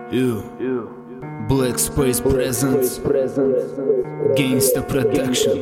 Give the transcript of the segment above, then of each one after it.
Black Space Presents, Gangsta Production.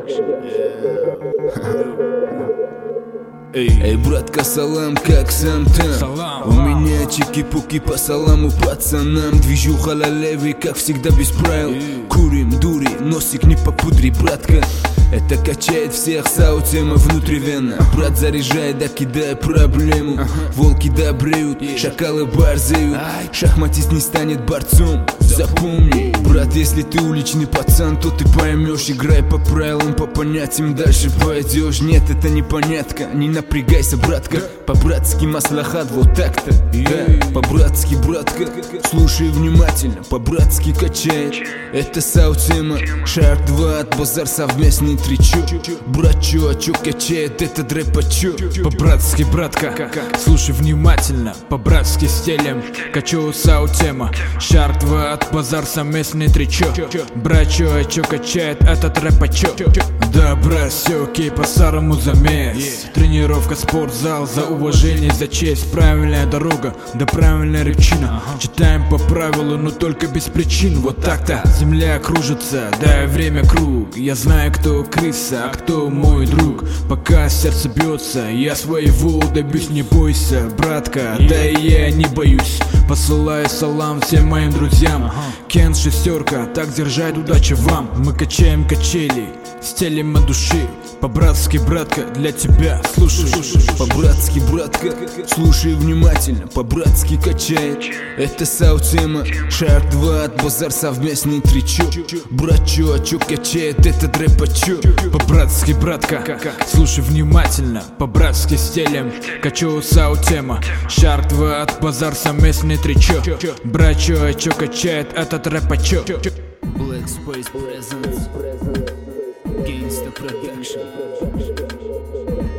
Эй, братка, салам, как сам там? У меня чики-пуки по саламу пацанам. Движуха ла-левый, как всегда без правил. Курим, дури, носик не попудри, братка. Это качает всех, саутема внутривенно. Брат заряжает, да кидая проблему. Волки добреют, шакалы борзеют. Шахматист не станет борцом, запомни. Брат, если ты уличный пацан, то ты поймешь. Играй по правилам, по понятиям, дальше пойдешь. Нет, это непонятка, не напрягайся, братка. По-братски маслахат, вот так-то, да. По-братски, братка, слушай внимательно. По-братски качает, это саутема. Шарк 2 от базар совместный тричо. Брат, чувачок качает, это рэпачо. По-братски, братка, слушай внимательно. По-братски стелем, качу саутема. Шарк 2 от базар совместный тричо. Брат, чувачок качает, этот рэпачо. Да, брат, все окей, по-старому замес. Тренировка, спортзал, за уважение, за честь. Правильная дорога, да правильная речина. Читаем по правилу, но только без причин. Вот так-то земля кружится, дай время круг. Я знаю, кто крыса, а кто мой друг. Пока сердце бьется, я своего добьюсь, не бойся, братка. Да и я не боюсь. Посылаю салам всем моим друзьям. Кен шестерка, так держать, удачи вам. Мы качаем качели, стелим от души. По-братски, братка, для тебя, слушай. По-братски, братка, слушай внимательно. По-братски качает, это саутема. Шарк 2 от базар совместный тричо. Брат, чувачок качает, это рэпачо. По-братски, братка, слушай внимательно. По-братски стелем, качу саутема. Шарк 2 от базар совместный тричо. Брат, чувачок качает, этот рэпачо. Black Space Presents, Gangsta Production.